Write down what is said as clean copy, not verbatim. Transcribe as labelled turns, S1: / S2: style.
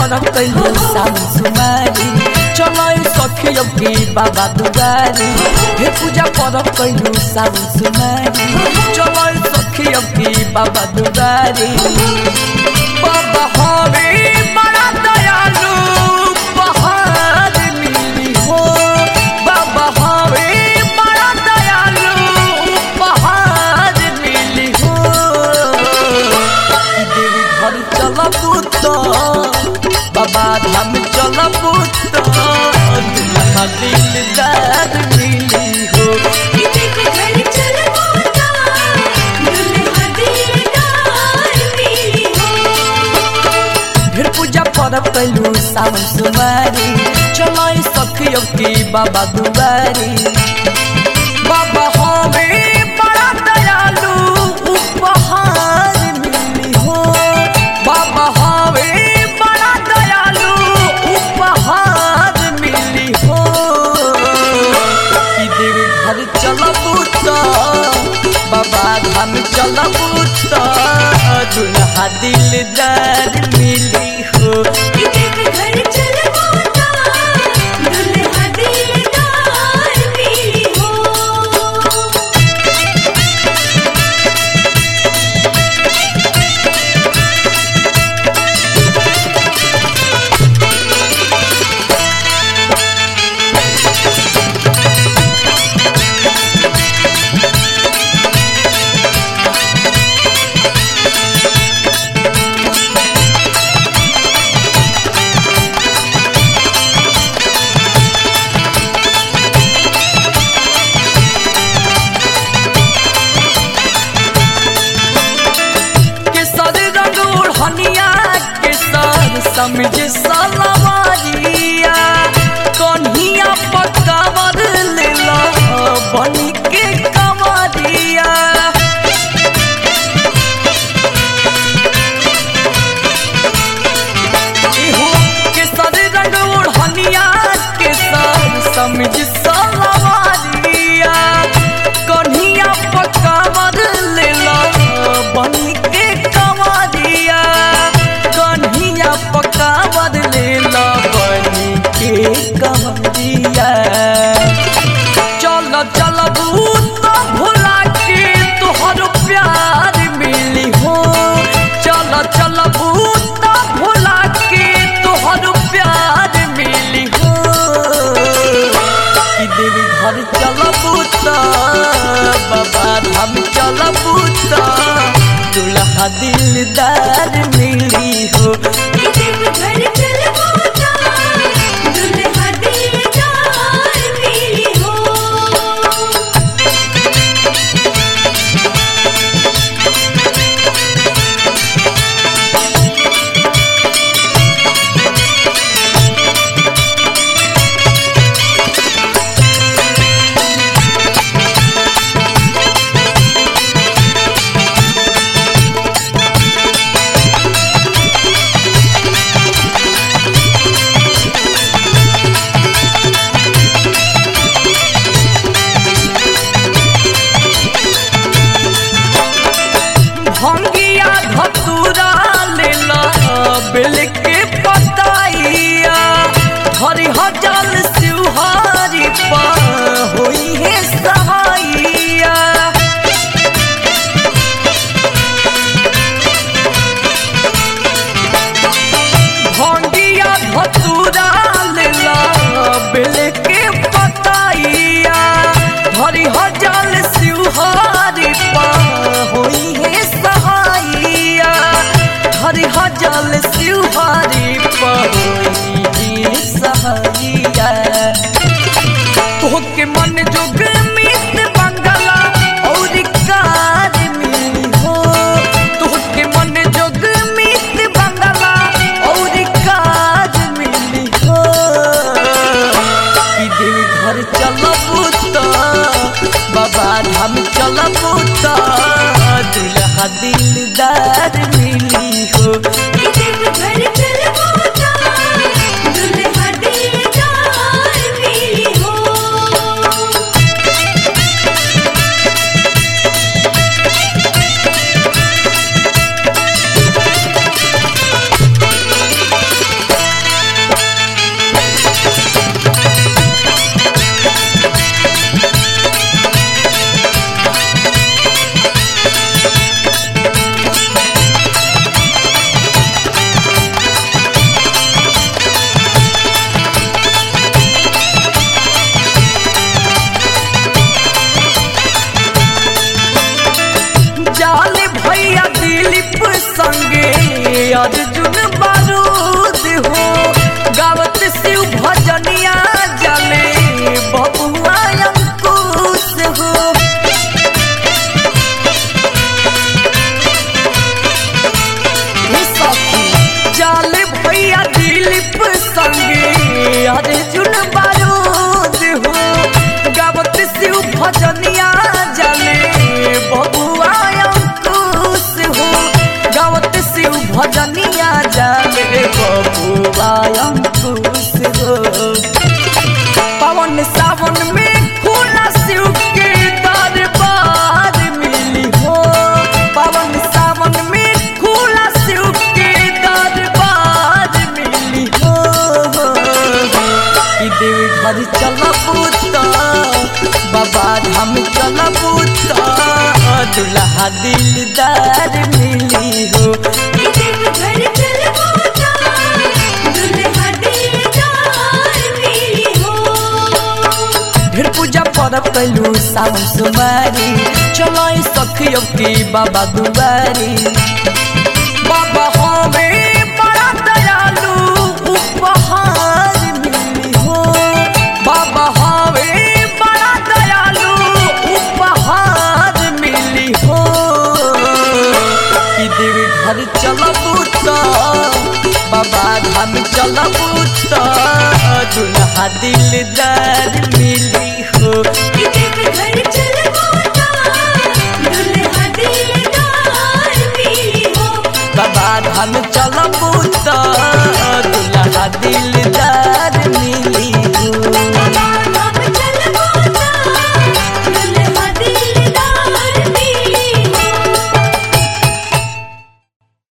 S1: परब कैलू सावन सुमारी चलो सखी अब की बाबा दुआरी हे पूजा परब कैलू सावन सुमारी चलो सखी अब की बाबा दुआरी बाबा हवे बड़ा दयालु बहार मिली हो बाबा हवे बड़ा दयालु बहार मिली हो देवी घर चलबू तो बाबा धाम चलबू तो दुल्हा दिलदार मिली हो पूजा परब कैलू सावन सुमारी चलो सखी अब की बाबा दुआरी बाबा हवे बड़ा दयालु उपहार मिली हो बाबा हवे बड़ा दयालु उपहार मिली हो कि देवी घर चलबू तो बाबा धाम चलबू तो दुल्हा दिलदार मिली हो
S2: घर चलबू तो दुल्हा दिलदार मिली हो
S1: समझ सलवारिया कन्हिया पकावर लेला बनी के कमरिया के सर रंग ओढ़निया के सर समझ सलवारिया कन्हिया पकावर लेला बनी के कमरिया कन्हिया पकावर लेला बनी के कमरिया चल चलबू तो भुला के तोहर प्यार मिली हो चल चलबू तो भुला के तोहर प्यार मिली हो कि देवी घर चलबू तो बाबा धाम चलबू तो दुल्हा दिलदार मिली हो
S2: घर चलबू तो दुल्हा दिलदार मिली हो
S1: भंगिया धतूरा लेला बेल के पताइया हरि हजल शिवहारी पा होई है सहाइया भंगिया धतूरा लेला बेल के पताइया हरि हजल शिवहारी पा होई है सहाइया हरि हजल शिवहारी पहोई सहाइया तोहके मन जोग मित बंगला और कार मिली हो तोहके मन जोग मित बंगला और कार मिली हो कि देवी घर चलबू तो बाबा धाम चलबू तो दुल्हा दिलदार मिली हो
S2: घर चलबू तो दुल्हा दिलदार मिली हो
S1: देवघर चलबू त बाबा धाम चलबू त दुल्हा दिलदार मिली हो
S2: देवघर चलबू त दुल्हा दिलदार मिली हो।
S1: ढेर पूजा परब कैलू सावन सुमारी चलो सखियों की बाबा दुआरी बाबा हमें बड़ा दयालु उपहार मिली हो बाबा हमें बड़ा दयालु उपहार मिली हो कि देवघर चलबू त बाबा धाम चलबू त दुल्हा दिलदार मिली हो
S2: देवघर चलबू त दुल्हा दिलदार मिली हो।
S1: बाबा धाम